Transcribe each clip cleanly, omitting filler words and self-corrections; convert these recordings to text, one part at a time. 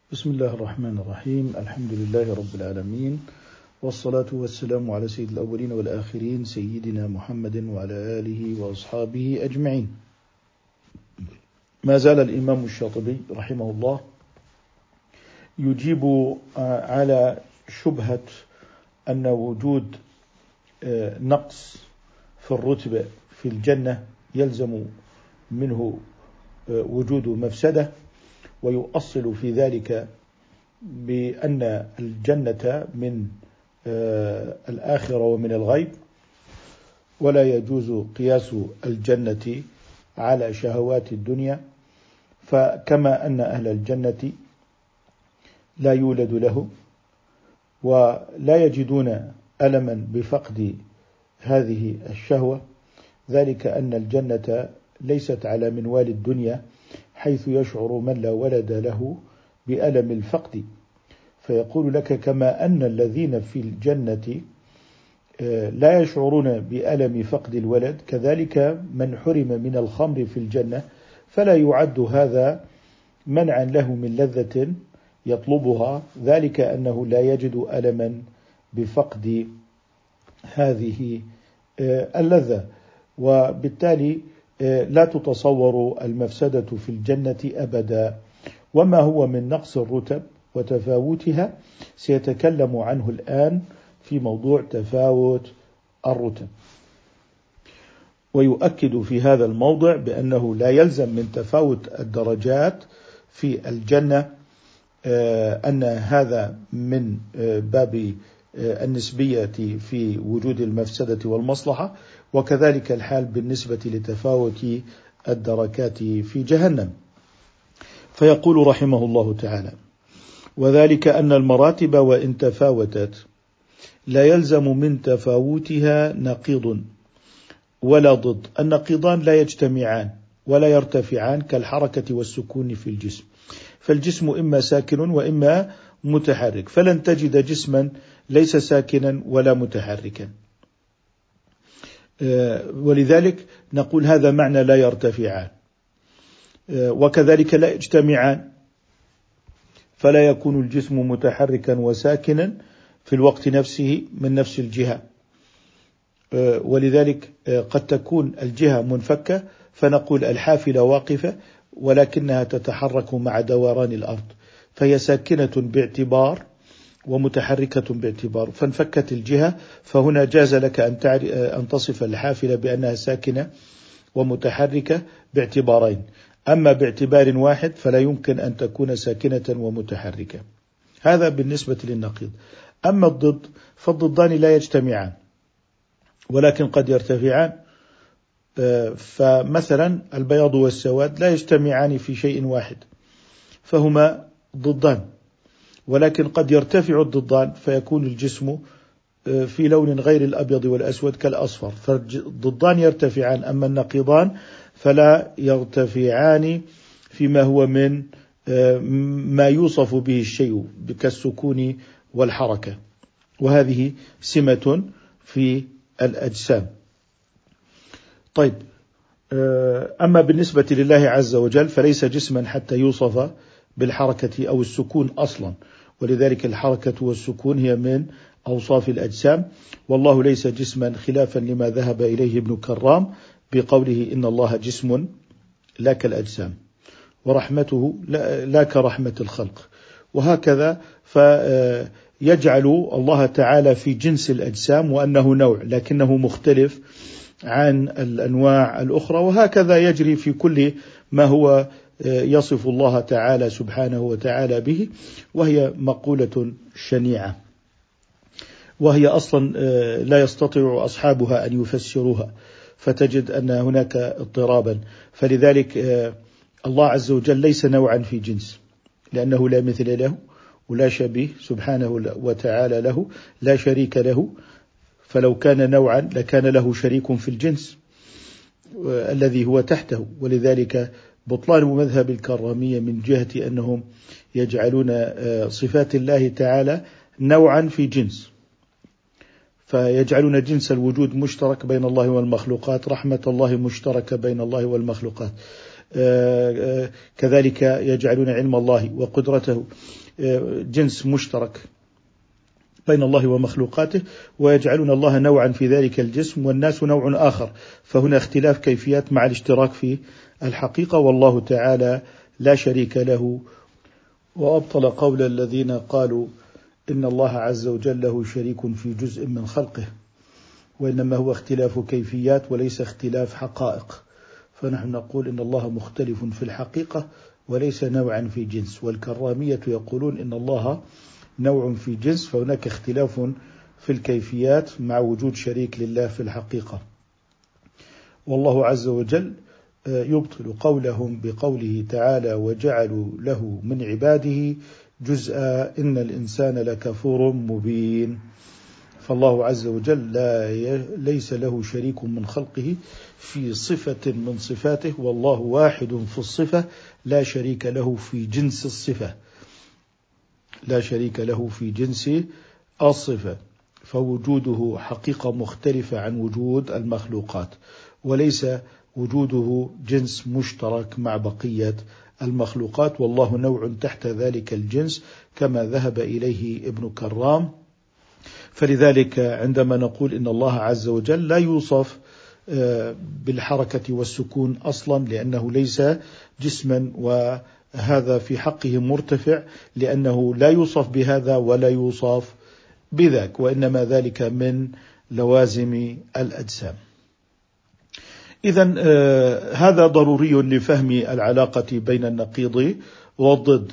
بسم الله الرحمن الرحيم. الحمد لله رب العالمين، والصلاة والسلام على سيد الأولين والآخرين سيدنا محمد وعلى آله وأصحابه أجمعين. ما زال الإمام الشاطبي رحمه الله يجيب على شبهة أن وجود نقص في الرتبة في الجنة يلزم منه وجود مفسدة، ويؤصل في ذلك بأن الجنة من الآخرة ومن الغيب، ولا يجوز قياس الجنة على شهوات الدنيا، فكما أن أهل الجنة لا يولد له ولا يجدون ألما بفقد هذه الشهوة، ذلك أن الجنة ليست على منوال الدنيا حيث يشعر من لا ولد له بألم الفقد. فيقول لك كما أن الذين في الجنة لا يشعرون بألم فقد الولد، كذلك من حرم من الخمر في الجنة فلا يعد هذا منعا له من لذة يطلبها، ذلك أنه لا يجد ألما بفقد هذه اللذة، وبالتالي لا تتصور المفسدة في الجنة أبدا. وما هو من نقص الرتب وتفاوتها سيتكلم عنه الآن في موضوع تفاوت الرتب، ويؤكد في هذا الموضع بأنه لا يلزم من تفاوت الدرجات في الجنة أن هذا من باب النسبية في وجود المفسدة والمصلحة، وكذلك الحال بالنسبة لتفاوت الدركات في جهنم. فيقول رحمه الله تعالى: وذلك أن المراتب وإن تفاوتت لا يلزم من تفاوتها نقيض ولا ضد. النقيضان لا يجتمعان ولا يرتفعان كالحركة والسكون في الجسم، فالجسم إما ساكن وإما متحرك، فلن تجد جسما ليس ساكنا ولا متحركا، ولذلك نقول هذا معنى لا يرتفعان. وكذلك لا يجتمعان، فلا يكون الجسم متحركا وساكنا في الوقت نفسه من نفس الجهة، ولذلك قد تكون الجهة منفكة فنقول الحافلة واقفة ولكنها تتحرك مع دوران الأرض، فهي ساكنة باعتبار ومتحركة باعتبار، فانفكت الجهة، فهنا جاز لك أن تصف الحافلة بأنها ساكنة ومتحركة باعتبارين، أما باعتبار واحد فلا يمكن أن تكون ساكنة ومتحركة. هذا بالنسبة للنقيض. أما الضد فالضدان لا يجتمعان ولكن قد يرتفعان، فمثلا البياض والسواد لا يجتمعان في شيء واحد فهما ضدان، ولكن قد يرتفع الضدان فيكون الجسم في لون غير الأبيض والأسود كالأصفر، فالضدان يرتفعان، أما النقيضان فلا يرتفعان فيما هو من ما يوصف به الشيء كالسكون والحركة، وهذه سمة في الأجسام. طيب، أما بالنسبة لله عز وجل فليس جسما حتى يوصف بالحركة أو السكون أصلا، ولذلك الحركة والسكون هي من أوصاف الأجسام، والله ليس جسما خلافا لما ذهب إليه ابن كرام بقوله إن الله جسم لا كالأجسام ورحمته لا كرحمة الخلق، وهكذا فيجعل الله تعالى في جنس الأجسام وأنه نوع لكنه مختلف عن الأنواع الأخرى، وهكذا يجري في كل ما هو يصف الله تعالى سبحانه وتعالى به، وهي مقولة شنيعة، وهي أصلا لا يستطيع أصحابها أن يفسروها، فتجد أن هناك اضطرابا. فلذلك الله عز وجل ليس نوعا في جنس، لأنه لا مثل له ولا شبيه سبحانه وتعالى له، لا شريك له، فلو كان نوعا لكان له شريك في الجنس الذي هو تحته. ولذلك بطلان مذهب الكرامية من جهة أنهم يجعلون صفات الله تعالى نوعا في جنس، فيجعلون جنس الوجود مشترك بين الله والمخلوقات، رحمة الله مشتركة بين الله والمخلوقات، كذلك يجعلون علم الله وقدرته جنس مشترك بين الله ومخلوقاته، ويجعلون الله نوعا في ذلك الجسم والناس نوع آخر، فهنا اختلاف كيفيات مع الاشتراك في الحقيقة، والله تعالى لا شريك له. وأبطل قول الذين قالوا إن الله عز وجل له شريك في جزء من خلقه، وإنما هو اختلاف كيفيات وليس اختلاف حقائق، فنحن نقول إن الله مختلف في الحقيقة وليس نوعا في جنس، والكرامية يقولون إن الله نوع في جنس، فهناك اختلاف في الكيفيات مع وجود شريك لله في الحقيقة. والله عز وجل يبطل قولهم بقوله تعالى وجعلوا له من عباده جزءا إن الإنسان لكفور مبين. فالله عز وجل ليس له شريك من خلقه في صفة من صفاته، والله واحد في الصفة لا شريك له في جنس الصفة، لا شريك له في جنس الصفة، فوجوده حقيقة مختلفة عن وجود المخلوقات، وليس وجوده جنس مشترك مع بقية المخلوقات، والله نوع تحت ذلك الجنس كما ذهب إليه ابن كرام. فلذلك عندما نقول إن الله عز وجل لا يوصف بالحركة والسكون أصلا لأنه ليس جسما، وهذا في حقه مرتفع لأنه لا يوصف بهذا ولا يوصف بذاك، وإنما ذلك من لوازم الأجسام. إذن هذا ضروري لفهم العلاقة بين النقيض والضد.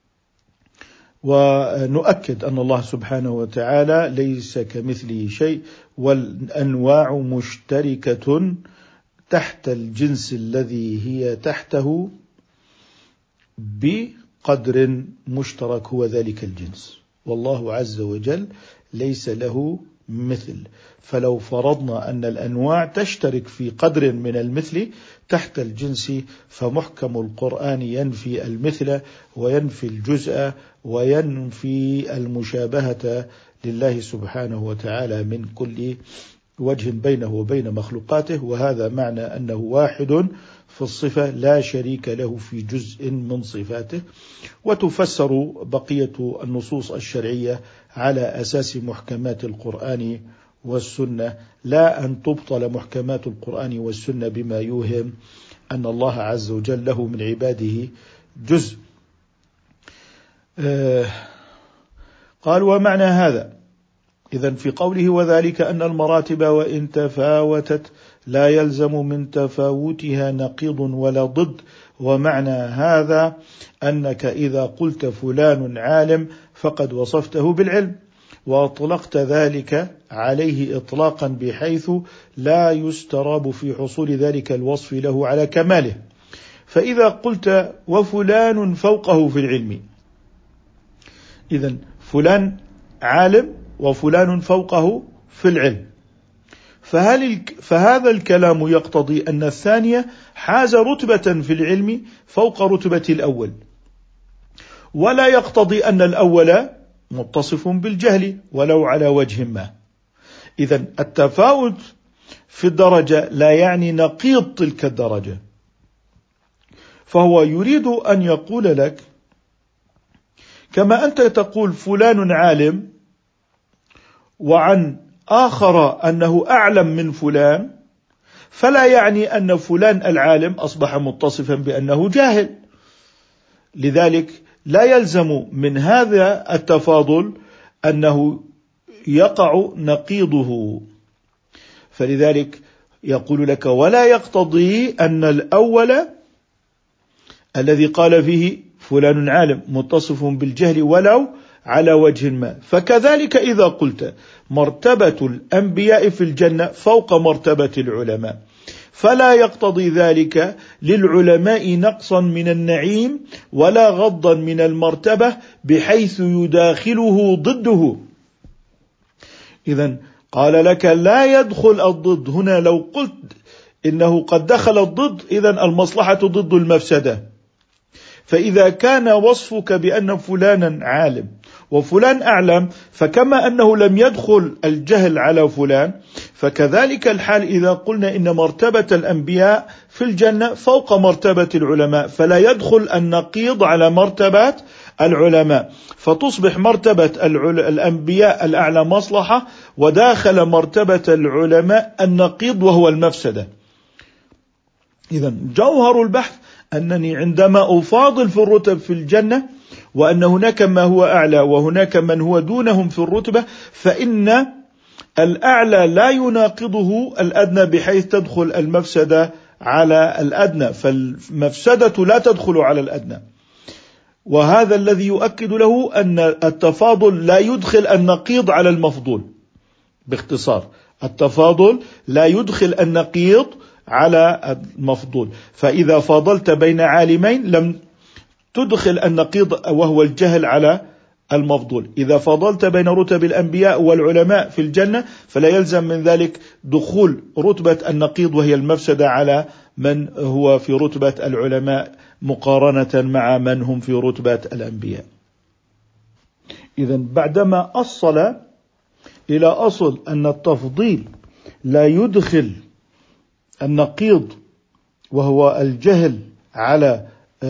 ونؤكد أن الله سبحانه وتعالى ليس كمثله شيء، والأنواع مشتركة تحت الجنس الذي هي تحته بقدر مشترك هو ذلك الجنس، والله عز وجل ليس له مثل. فلو فرضنا أن الأنواع تشترك في قدر من المثل تحت الجنس، فمحكم القرآن ينفي المثل وينفي الجزء وينفي المشابهة لله سبحانه وتعالى من كل وجه بينه وبين مخلوقاته، وهذا معنى أنه واحد في الصفة لا شريك له في جزء من صفاته. وتفسر بقية النصوص الشرعية على أساس محكمات القرآن والسنة، لا أن تبطل محكمات القرآن والسنة بما يوهم أن الله عز وجل له من عباده جزء. قال ومعنى هذا إذن في قوله وذلك أن المراتب وإن تفاوتت لا يلزم من تفاوتها نقيض ولا ضد، ومعنى هذا أنك إذا قلت فلان عالم فقد وصفته بالعلم، وأطلقت ذلك عليه إطلاقا بحيث لا يستراب في حصول ذلك الوصف له على كماله. فإذا قلت وفلان فوقه في العلم، إذن فلان عالم وفلان فوقه في العلم، فهذا الكلام يقتضي أن الثانية حاز رتبة في العلم فوق رتبة الأول، ولا يقتضي أن الأول متصف بالجهل ولو على وجه ما. إذن التفاوت في الدرجة لا يعني نقيض تلك الدرجة، فهو يريد أن يقول لك كما أنت تقول فلان عالم وعن آخر أنه أعلم من فلان، فلا يعني أن فلان العالم أصبح متصفا بأنه جاهل. لذلك لا يلزم من هذا التفاضل أنه يقع نقيضه. فلذلك يقول لك ولا يقتضي أن الأول الذي قال فيه فلان عالم متصف بالجهل ولو على وجه ما، فكذلك إذا قلت مرتبة الأنبياء في الجنة فوق مرتبة العلماء، فلا يقتضي ذلك للعلماء نقصا من النعيم ولا غضا من المرتبة بحيث يداخله ضده. إذن قال لك لا يدخل الضد هنا. لو قلت إنه قد دخل الضد إذن المصلحة ضد المفسدة. فإذا كان وصفك بأن فلانا عالم وفلان أعلم، فكما أنه لم يدخل الجهل على فلان، فكذلك الحال إذا قلنا إن مرتبة الأنبياء في الجنة فوق مرتبة العلماء، فلا يدخل النقيض على مرتبة العلماء، فتصبح مرتبة الأنبياء الأعلى مصلحة، وداخل مرتبة العلماء النقيض وهو المفسدة. إذن جوهر البحث أنني عندما أفاضل في الرتب في الجنة، وأن هناك ما هو أعلى وهناك من هو دونهم في الرتبة، فإن الأعلى لا يناقضه الأدنى بحيث تدخل المفسدة على الأدنى، فالمفسدة لا تدخل على الأدنى. وهذا الذي يؤكد له أن التفاضل لا يدخل النقيض على المفضول. باختصار، التفاضل لا يدخل النقيض على المفضول، فإذا فاضلت بين عالمين لم تدخل النقيض وهو الجهل على المفضول. إذا فاضلت بين رتب الأنبياء والعلماء في الجنة فلا يلزم من ذلك دخول رتبة النقيض وهي المفسدة على من هو في رتبة العلماء مقارنة مع من هم في رتبة الأنبياء. إذن بعدما أصل إلى أصل أن التفضيل لا يدخل النقيض وهو الجهل على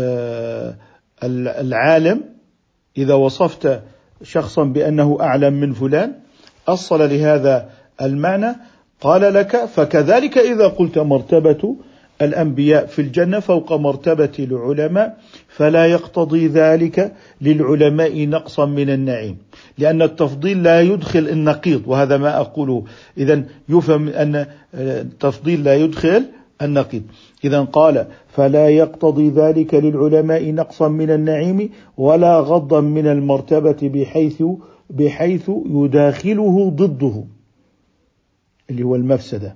العالم، إذا وصفت شخصا بأنه أعلم من فلان أصل لهذا المعنى، قال لك فكذلك إذا قلت مرتبة الأنبياء في الجنة فوق مرتبة العلماء فلا يقتضي ذلك للعلماء نقصا من النعيم، لأن التفضيل لا يدخل النقيض، وهذا ما أقوله. إذن يفهم أن التفضيل لا يدخل النقيض. إذن قال فلا يقتضي ذلك للعلماء نقصا من النعيم ولا غضا من المرتبة بحيث يداخله ضده اللي هو المفسدة،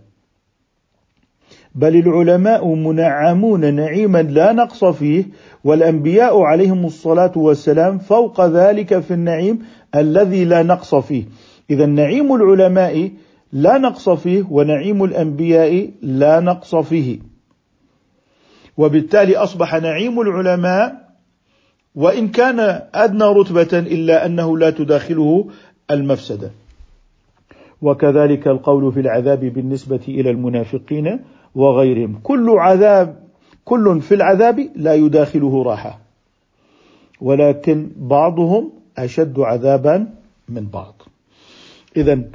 بل العلماء منعمون نعيما لا نقص فيه، والأنبياء عليهم الصلاة والسلام فوق ذلك في النعيم الذي لا نقص فيه. إذا نعيم العلماء لا نقص فيه، ونعيم الأنبياء لا نقص فيه، وبالتالي أصبح نعيم العلماء وإن كان أدنى رتبة إلا أنه لا تداخله المفسدة. وكذلك القول في العذاب بالنسبة إلى المنافقين وغيرهم، كل في العذاب لا يداخله راحة، ولكن بعضهم أشد عذابا من بعض. إذن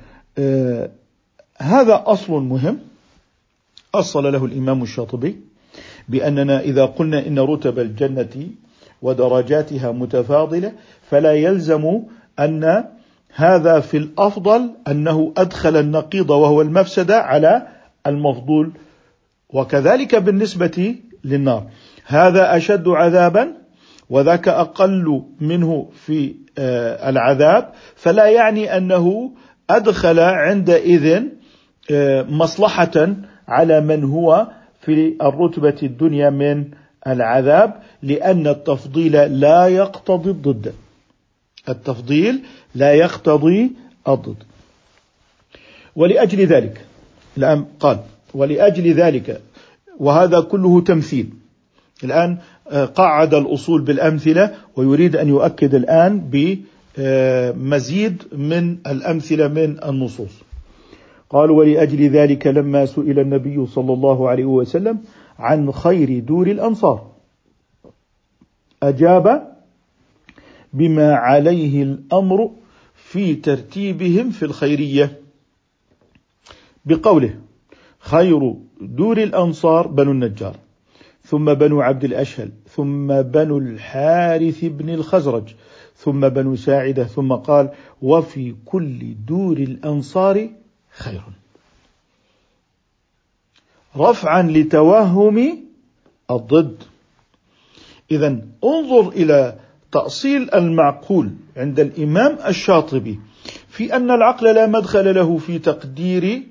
هذا أصل مهم أصل له الإمام الشاطبي، بأننا إذا قلنا إن رتب الجنة ودرجاتها متفاضلة فلا يلزم أن هذا في الأفضل أنه أدخل النقيض وهو المفسدة على المفضول. وكذلك بالنسبة للنار، هذا أشد عذابا وذاك أقل منه في العذاب، فلا يعني أنه أدخل عندئذ مصلحة على من هو في الرتبة الدنيا من العذاب، لأن التفضيل لا يقتضي الضد. التفضيل لا يقتضي الضد. ولأجل ذلك الآن قال ولأجل ذلك، وهذا كله تمثيل. الآن قعد الأصول بالأمثلة ويريد أن يؤكد الآن بمزيد من الأمثلة من النصوص. قال ولأجل ذلك لما سئل النبي صلى الله عليه وسلم عن خير دور الأنصار أجاب بما عليه الأمر في ترتيبهم في الخيرية بقوله خير دور الأنصار بنو النجار، ثم بنو عبد الأشهل، ثم بنو الحارث بن الخزرج، ثم بنو ساعدة، ثم قال وفي كل دور الأنصار خير، رفعا لتوهم الضد. إذن انظر إلى تأصيل المعقول عند الإمام الشاطبي في أن العقل لا مدخل له في تقدير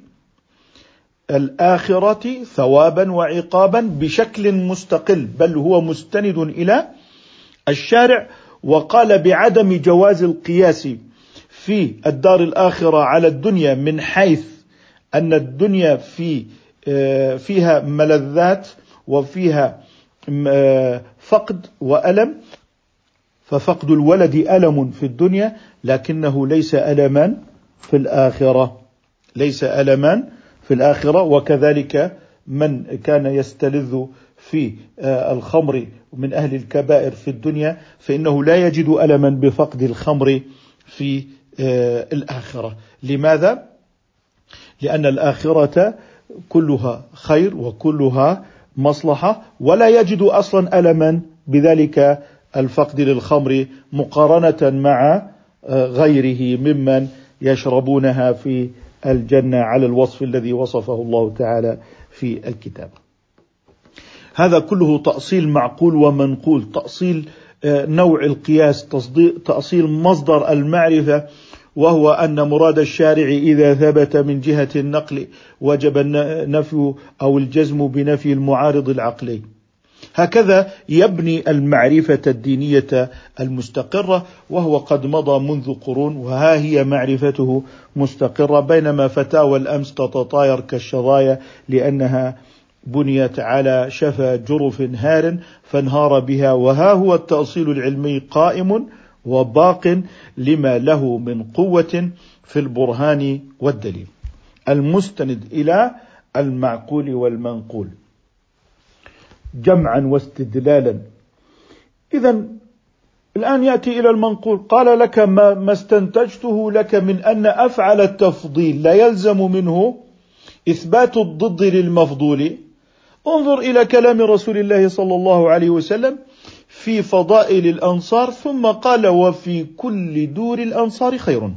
الآخرة ثوابا وعقابا بشكل مستقل، بل هو مستند إلى الشارع، وقال بعدم جواز القياس في الدار الآخرة على الدنيا من حيث أن الدنيا فيها ملذات وفيها فقد وألم، ففقد الولد ألم في الدنيا لكنه ليس ألما في الآخرة، ليس ألما في الآخرة. وكذلك من كان يستلذ في الخمر من أهل الكبائر في الدنيا فإنه لا يجد ألما بفقد الخمر في الآخرة. لماذا؟ لأن الآخرة كلها خير وكلها مصلحة، ولا يجد أصلا ألما بذلك الفقد للخمر مقارنة مع غيره ممن يشربونها في الجنة على الوصف الذي وصفه الله تعالى في الكتاب. هذا كله تأصيل معقول ومنقول، تأصيل نوع القياس، تأصيل مصدر المعرفة، وهو أن مراد الشارع إذا ثبت من جهة النقل وجب النفي أو الجزم بنفي المعارض العقلي. هكذا يبني المعرفة الدينية المستقرة، وهو قد مضى منذ قرون وها هي معرفته مستقرة، بينما فتاوى الأمس تتطاير كالشظايا لأنها بنيت على شفا جرف هار فانهار بها، وها هو التأصيل العلمي قائم وباق لما له من قوة في البرهان والدليل المستند إلى المعقول والمنقول جمعا واستدلالا. إذن الآن يأتي إلى المنقول، قال لك ما استنتجته لك من أن أفعل التفضيل لا يلزم منه إثبات الضد للمفضول. انظر إلى كلام رسول الله صلى الله عليه وسلم في فضائل الأنصار، ثم قال وفي كل دور الأنصار خير،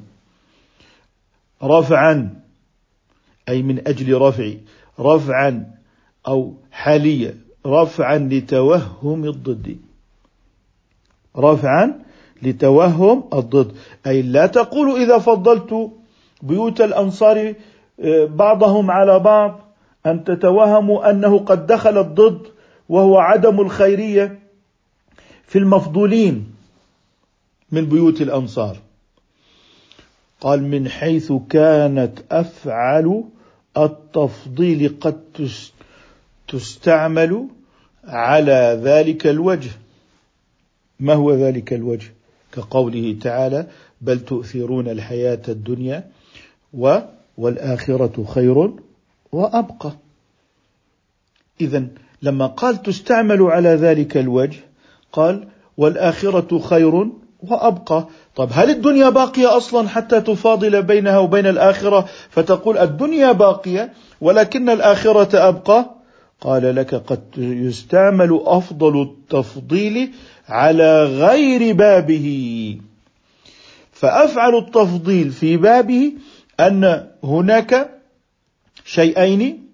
رفعا أي من أجل رفعا أو حالية، رفعا لتوهم الضد، رفعا لتوهم الضد، أي لا تقول إذا فضلت بيوت الأنصار بعضهم على بعض أن تتوهموا أنه قد دخل الضد وهو عدم الخيرية في المفضولين من بيوت الأنصار. قال من حيث كانت أفعل التفضيل قد تستعمل على ذلك الوجه. ما هو ذلك الوجه؟ كقوله تعالى بل تؤثرون الحياة الدنيا والآخرة خير وأبقى. إذن لما قال تستعمل على ذلك الوجه قال والآخرة خير وأبقى. طب هل الدنيا باقية أصلا حتى تفاضل بينها وبين الآخرة فتقول الدنيا باقية ولكن الآخرة أبقى؟ قال لك قد يستعمل أفضل التفضيل على غير بابه. فأفعل التفضيل في بابه أن هناك شيئين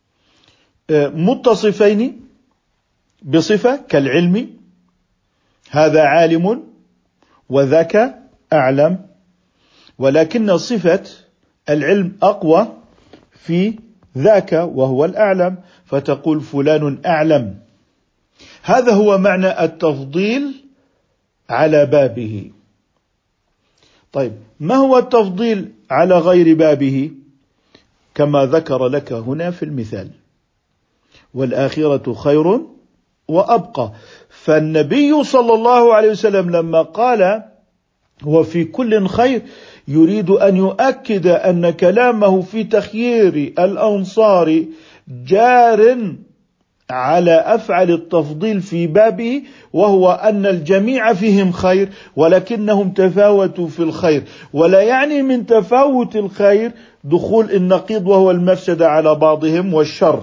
متصفين بصفة كالعلم، هذا عالم وذاك أعلم، ولكن صفة العلم أقوى في ذاك وهو الأعلم، فتقول فلان أعلم. هذا هو معنى التفضيل على بابه. طيب ما هو التفضيل على غير بابه؟ كما ذكر لك هنا في المثال والآخرة خير وأبقى. فالنبي صلى الله عليه وسلم لما قال وفي كل خير يريد أن يؤكد أن كلامه في تخيير الأنصار جار على أفعل التفضيل في بابه، وهو أن الجميع فيهم خير ولكنهم تفاوتوا في الخير، ولا يعني من تفاوت الخير دخول النقيض وهو المفسدة على بعضهم والشر.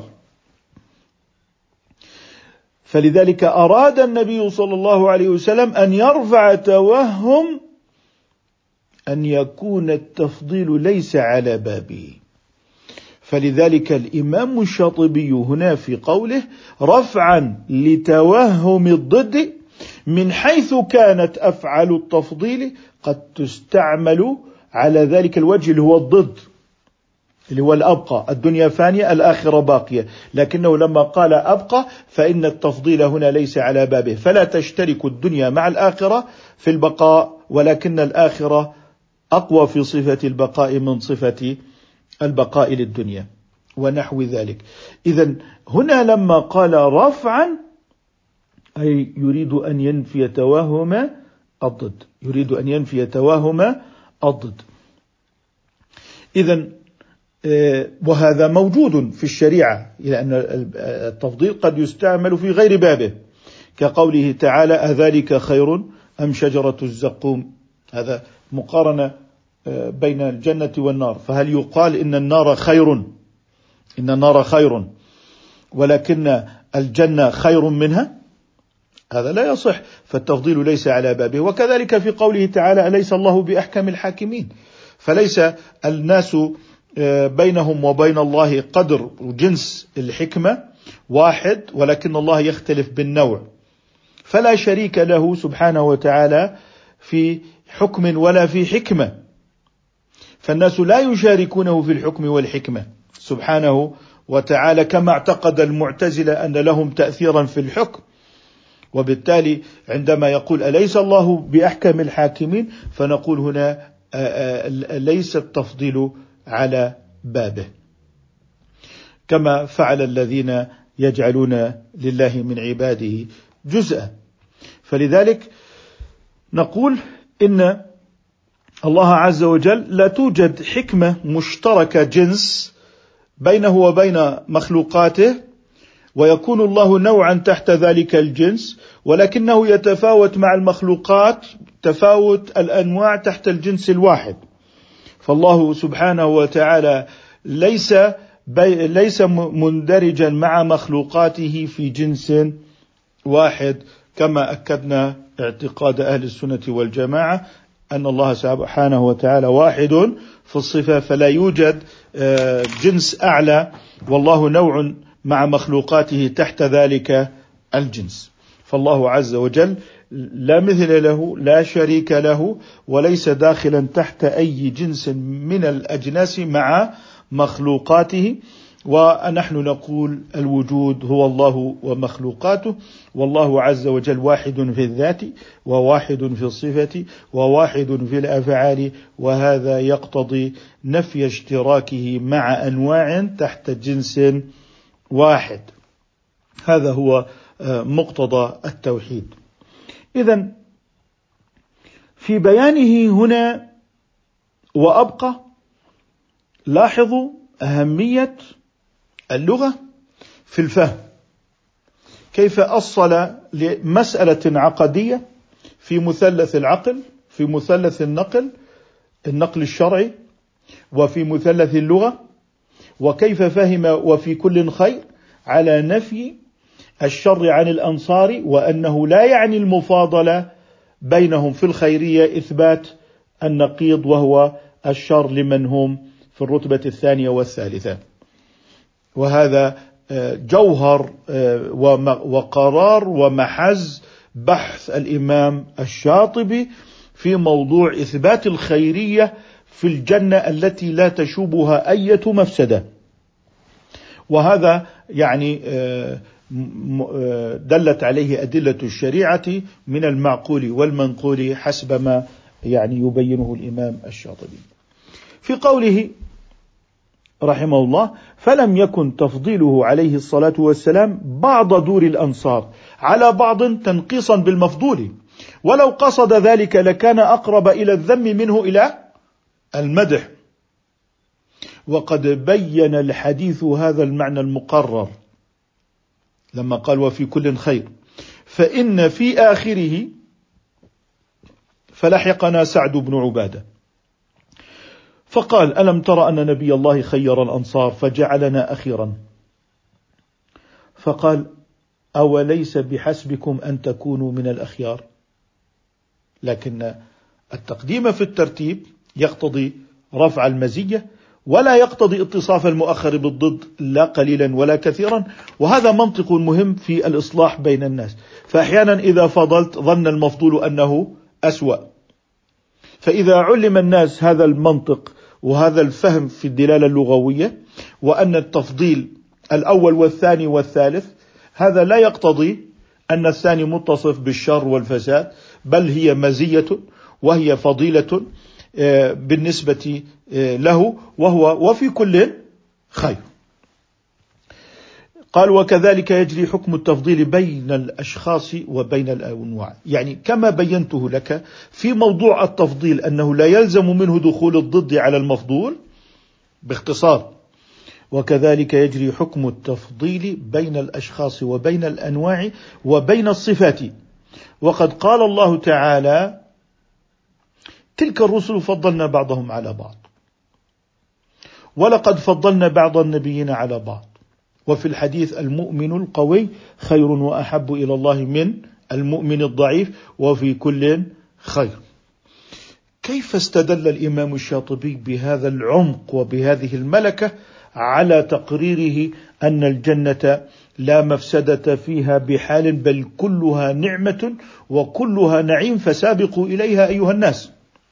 فلذلك أراد النبي صلى الله عليه وسلم أن يرفع توهم أن يكون التفضيل ليس على بابه. فلذلك الإمام الشاطبي هنا في قوله رفعا لتوهم الضد من حيث كانت أفعال التفضيل قد تستعمل على ذلك الوجه اللي هو الضد، اللي هو الأبقى. الدنيا فانية الآخرة باقية، لكنه لما قال أبقى فإن التفضيل هنا ليس على بابه، فلا تشترك الدنيا مع الآخرة في البقاء، ولكن الآخرة أقوى في صفة البقاء من صفة البقاء للدنيا ونحو ذلك. إذن هنا لما قال رفعا أي يريد أن ينفي توهم الضد، يريد أن ينفي توهم الضد. إذن وهذا موجود في الشريعة، لأن التفضيل قد يستعمل في غير بابه، كقوله تعالى: أذلك خير أم شجرة الزقوم؟ هذا مقارنة بين الجنة والنار، فهل يقال إن النار خير ولكن الجنة خير منها؟ هذا لا يصح، فالتفضيل ليس على بابه. وكذلك في قوله تعالى: أليس الله بأحكم الحاكمين؟ فليس الناس بينهم وبين الله قدر وجنس الحكمة واحد، ولكن الله يختلف بالنوع، فلا شريك له سبحانه وتعالى في حكم ولا في حكمة، فالناس لا يشاركونه في الحكم والحكمة سبحانه وتعالى، كما اعتقد المعتزلة أن لهم تأثيرا في الحكم. وبالتالي عندما يقول أليس الله بأحكم الحاكمين، فنقول هنا ليس التفضيل على بابه، كما فعل الذين يجعلون لله من عباده جزءا. فلذلك نقول إن الله عز وجل لا توجد حكمة مشتركة جنس بينه وبين مخلوقاته، ويكون الله نوعا تحت ذلك الجنس، ولكنه يتفاوت مع المخلوقات تفاوت الأنواع تحت الجنس الواحد. فالله سبحانه وتعالى ليس مندرجا مع مخلوقاته في جنس واحد، كما أكدنا اعتقاد أهل السنة والجماعة أن الله سبحانه وتعالى واحد في الصفة، فلا يوجد جنس أعلى، والله نوع مع مخلوقاته تحت ذلك الجنس. فالله عز وجل لا مثل له، لا شريك له، وليس داخلا تحت أي جنس من الأجناس مع مخلوقاته. ونحن نقول الوجود هو الله ومخلوقاته، والله عز وجل واحد في الذات، وواحد في الصفة، وواحد في الأفعال، وهذا يقتضي نفي اشتراكه مع أنواع تحت جنس واحد. هذا هو مقتضى التوحيد. إذن في بيانه هنا وأبقى لاحظوا أهمية اللغة في الفهم، كيف أصل لمسألة عقدية في مثلث العقل، في مثلث النقل الشرعي، وفي مثلث اللغة، وكيف فهم وفي كل خير على نفي الشر عن الأنصار، وأنه لا يعني المفاضلة بينهم في الخيرية، إثبات النقيض وهو الشر لمن هم في الرتبة الثانية والثالثة. وهذا جوهر وقرار ومحز بحث الإمام الشاطبي في موضوع إثبات الخيرية في الجنة التي لا تشوبها أي مفسدة. وهذا يعني دلت عليه أدلة الشريعة من المعقول والمنقول حسب ما يعني يبينه الإمام الشاطبي في قوله رحمه الله: فلم يكن تفضيله عليه الصلاة والسلام بعض دور الأنصار على بعض تنقيصا بالمفضول، ولو قصد ذلك لكان أقرب إلى الذم منه إلى المدح. وقد بين الحديث هذا المعنى المقرر لما قال: وفي كل خير، فإن في آخره فلحقنا سعد بن عبادة فقال: ألم تر أن نبي الله خير الأنصار فجعلنا أخيرا؟ فقال: أوليس بحسبكم أن تكونوا من الأخيار؟ لكن التقديم في الترتيب يقتضي رفع المزية، ولا يقتضي اتصاف المؤخر بالضد، لا قليلا ولا كثيرا. وهذا منطق مهم في الإصلاح بين الناس، فأحيانا إذا فضلت ظن المفضول أنه أسوأ، فإذا علم الناس هذا المنطق وهذا الفهم في الدلالة اللغوية، وأن التفضيل الأول والثاني والثالث هذا لا يقتضي أن الثاني متصف بالشر والفساد، بل هي مزية وهي فضيلة بالنسبة له، وهو وفي كل خير. قال: وكذلك يجري حكم التفضيل بين الأشخاص وبين الأنواع، يعني كما بينته لك في موضوع التفضيل أنه لا يلزم منه دخول الضد على المفضول، باختصار. وكذلك يجري حكم التفضيل بين الأشخاص وبين الأنواع وبين الصفات. وقد قال الله تعالى: تلك الرسل فضلنا بعضهم على بعض، ولقد فضلنا بعض النبيين على بعض. وفي الحديث: المؤمن القوي خير وأحب إلى الله من المؤمن الضعيف، وفي كل خير. كيف استدل الإمام الشاطبي بهذا العمق وبهذه الملكة على تقريره أن الجنة لا مفسدة فيها بحال، بل كلها نعمة وكلها نعيم، فسابقوا إليها أيها الناس؟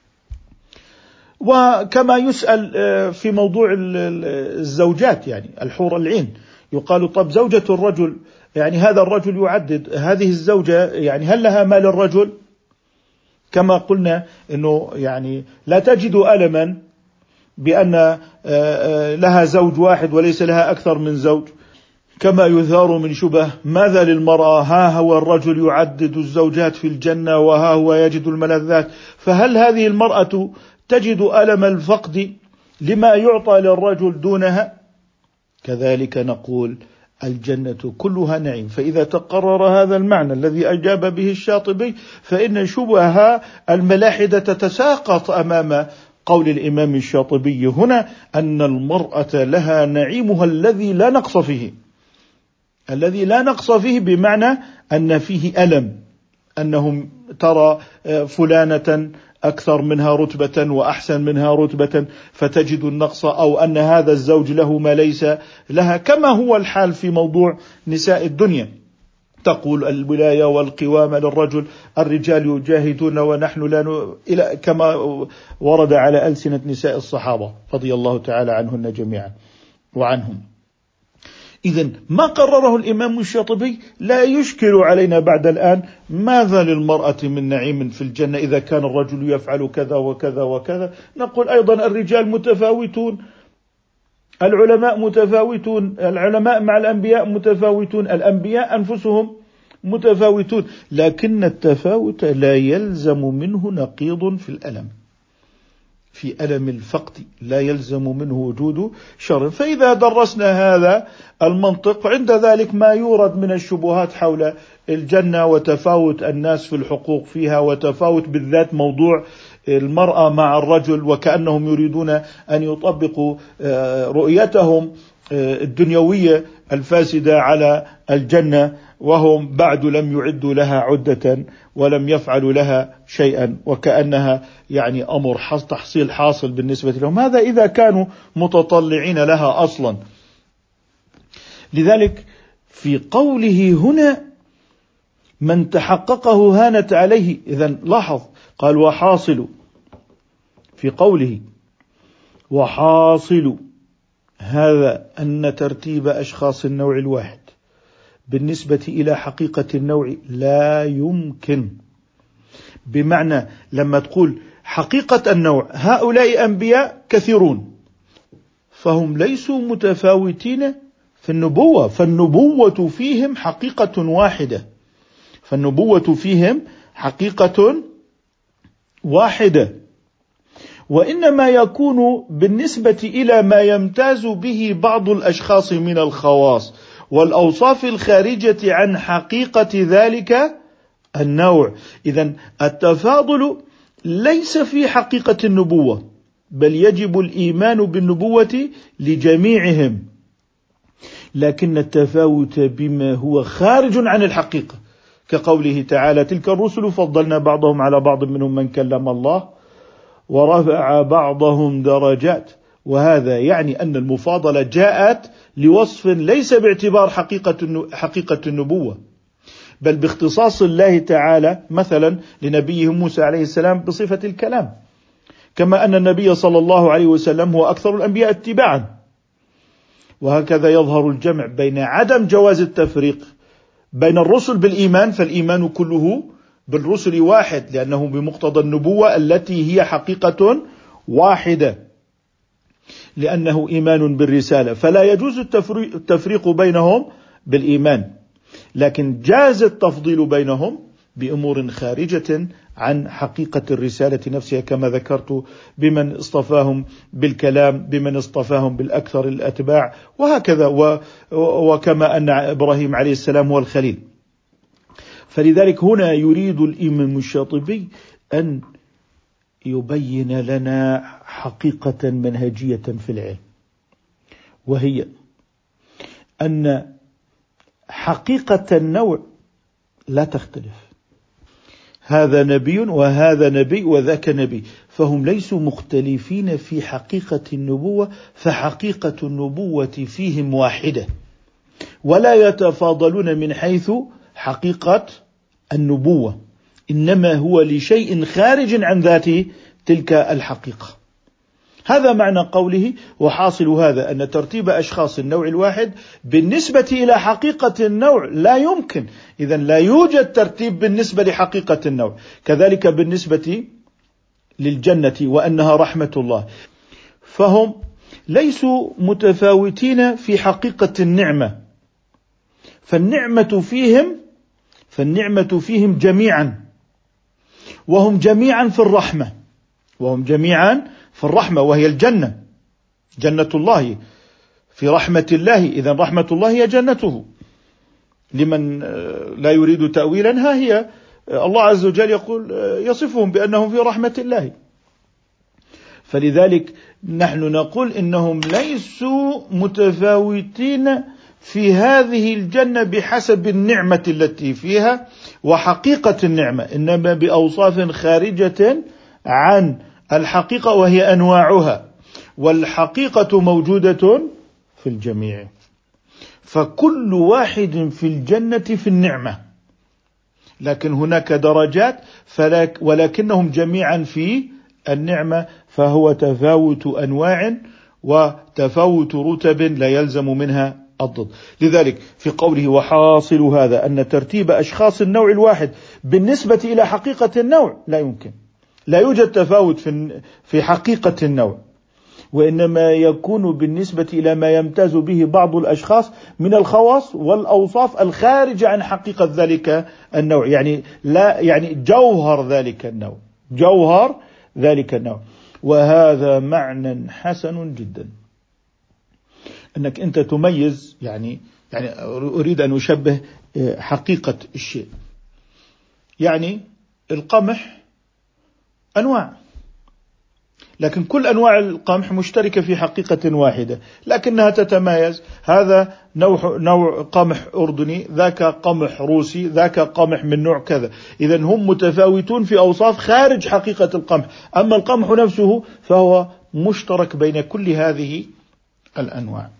وكما يسأل في موضوع الزوجات، يعني الحور العين، يقال: طب زوجة الرجل، يعني هذا الرجل يعدد، هذه الزوجة يعني هل لها مال الرجل؟ كما قلنا أنه يعني لا تجد ألما بأن لها زوج واحد وليس لها أكثر من زوج، كما يثار من شبه ماذا للمرأة؟ ها هو الرجل يعدد الزوجات في الجنة وها هو يجد الملذات، فهل هذه المرأة تجد ألم الفقد لما يعطى للرجل دونها؟ كذلك نقول: الجنة كلها نعيم. فإذا تقرر هذا المعنى الذي أجاب به الشاطبي، فإن شبه الملاحدة تتساقط أمام قول الإمام الشاطبي هنا أن المرأة لها نعيمها الذي لا نقص فيه، الذي لا نقص فيه بمعنى أن فيه ألم، أنهم ترى فلانة أكثر منها رتبة وأحسن منها رتبة فتجد النقص، أو أن هذا الزوج له ما ليس لها، كما هو الحال في موضوع نساء الدنيا. تقول: الولاية والقوامة للرجل، الرجال يجاهدون ونحن لا إلى كما ورد على ألسنة نساء الصحابة رضي الله تعالى عنهن جميعا وعنهم. إذن ما قرره الإمام الشاطبي لا يشكل علينا بعد الآن ماذا للمرأة من نعيم في الجنة إذا كان الرجل يفعل كذا وكذا وكذا. نقول أيضا: الرجال متفاوتون، العلماء متفاوتون، العلماء مع الأنبياء متفاوتون، الأنبياء أنفسهم متفاوتون، لكن التفاوت لا يلزم منه نقيض في الألم، في ألم الفقد لا يلزم منه وجود شر. فإذا درسنا هذا المنطق، عند ذلك ما يورد من الشبهات حول الجنة وتفاوت الناس في الحقوق فيها، وتفاوت بالذات موضوع المرأة مع الرجل، وكأنهم يريدون أن يطبقوا رؤيتهم الدنيوية الفاسدة على الجنة، وهم بعد لم يعدوا لها عدة ولم يفعلوا لها شيئا، وكأنها يعني أمر تحصيل حاصل بالنسبة لهم. هذا إذا كانوا متطلعين لها أصلا. لذلك في قوله هنا: من تحققه هانت عليه. إذن لاحظ، قال: وحاصل، في قوله وحاصل هذا أن ترتيب أشخاص النوع الواحد بالنسبة إلى حقيقة النوع لا يمكن. بمعنى لما تقول حقيقة النوع، هؤلاء أنبياء كثيرون، فهم ليسوا متفاوتين في النبوة، فالنبوة فيهم حقيقة واحدة، فالنبوة فيهم حقيقة واحدة، وإنما يكون بالنسبة إلى ما يمتاز به بعض الأشخاص من الخواص والأوصاف الخارجة عن حقيقة ذلك النوع. إذن التفاضل ليس في حقيقة النبوة، بل يجب الإيمان بالنبوة لجميعهم، لكن التفاوت بما هو خارج عن الحقيقة، كقوله تعالى: تلك الرسل فضلنا بعضهم على بعض منهم من كلم الله ورفع بعضهم درجات. وهذا يعني أن المفاضلة جاءت لوصف ليس باعتبار حقيقة النبوة، بل باختصاص الله تعالى مثلا لنبيه موسى عليه السلام بصفة الكلام، كما أن النبي صلى الله عليه وسلم هو أكثر الأنبياء اتباعا. وهكذا يظهر الجمع بين عدم جواز التفريق بين الرسل بالإيمان، فالإيمان كله بالرسل واحد، لأنه بمقتضى النبوة التي هي حقيقة واحدة، لأنه إيمان بالرسالة، فلا يجوز التفريق بينهم بالإيمان، لكن جاز التفضيل بينهم بأمور خارجة عن حقيقة الرسالة نفسها، كما ذكرت بمن اصطفاهم بالكلام، بمن اصطفاهم بالأكثر الأتباع، وهكذا، وكما أن إبراهيم عليه السلام هو الخليل. فلذلك هنا يريد الإمام الشاطبي أن يبين لنا حقيقة منهجية في العلم، وهي أن حقيقة النوع لا تختلف، هذا نبي وهذا نبي وذاك نبي، فهم ليسوا مختلفين في حقيقة النبوة، فحقيقة النبوة فيهم واحدة، ولا يتفاضلون من حيث حقيقة النبوة، إنما هو لشيء خارج عن ذات تلك الحقيقة. هذا معنى قوله وحاصل هذا أن ترتيب أشخاص النوع الواحد بالنسبة إلى حقيقة النوع لا يمكن، إذن لا يوجد ترتيب بالنسبة لحقيقة النوع. كذلك بالنسبة للجنة وأنها رحمة الله، فهم ليسوا متفاوتين في حقيقة النعمة، فالنعمة فيهم جميعا، وهم جميعا في الرحمة، وهي الجنة، جنة الله في رحمة الله، إذن رحمة الله هي جنته. لمن لا يريد تأويلا، ها هي الله عز وجل يقول يصفهم بأنهم في رحمة الله. فلذلك نحن نقول إنهم ليسوا متفاوتين في هذه الجنة بحسب النعمة التي فيها وحقيقة النعمة، إنما بأوصاف خارجة عن الحقيقة وهي أنواعها، والحقيقة موجودة في الجميع، فكل واحد في الجنة في النعمة، لكن هناك درجات، ولكنهم جميعا في النعمة، فهو تفاوت أنواع وتفاوت رتب لا يلزم منها الضد. لذلك في قوله وحاصل هذا أن ترتيب أشخاص النوع الواحد بالنسبة إلى حقيقة النوع لا يمكن، لا يوجد تفاوت في حقيقة النوع، وإنما يكون بالنسبة إلى ما يمتاز به بعض الأشخاص من الخواص والأوصاف الخارجة عن حقيقة ذلك النوع، يعني جوهر ذلك النوع. وهذا معنى حسن جدا، أنك أنت تميز، يعني أريد أن أشبه حقيقة الشيء، يعني القمح أنواع، لكن كل أنواع القمح مشتركة في حقيقة واحدة، لكنها تتمايز، هذا نوع قمح أردني، ذاك قمح روسي، ذاك قمح من نوع كذا، إذن هم متفاوتون في أوصاف خارج حقيقة القمح، أما القمح نفسه فهو مشترك بين كل هذه الأنواع.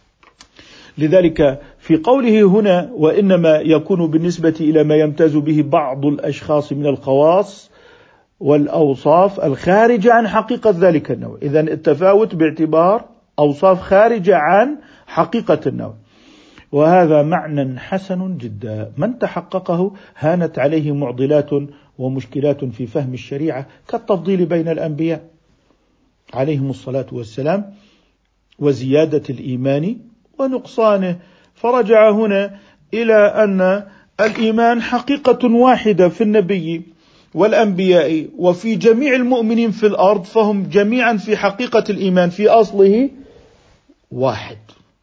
لذلك في قوله هنا وإنما يكون بالنسبة إلى ما يمتاز به بعض الأشخاص من الخواص والأوصاف الخارجة عن حقيقة ذلك النوع، إذن التفاوت باعتبار أوصاف خارجة عن حقيقة النوع. وهذا معنى حسن جدا، من تحققه هانت عليه معضلات ومشكلات في فهم الشريعة، كالتفضيل بين الأنبياء عليهم الصلاة والسلام، وزيادة الإيمان ونقصانه. فرجع هنا إلى أن الإيمان حقيقة واحدة في النبي والأنبياء وفي جميع المؤمنين في الأرض، فهم جميعا في حقيقة الإيمان في أصله واحد.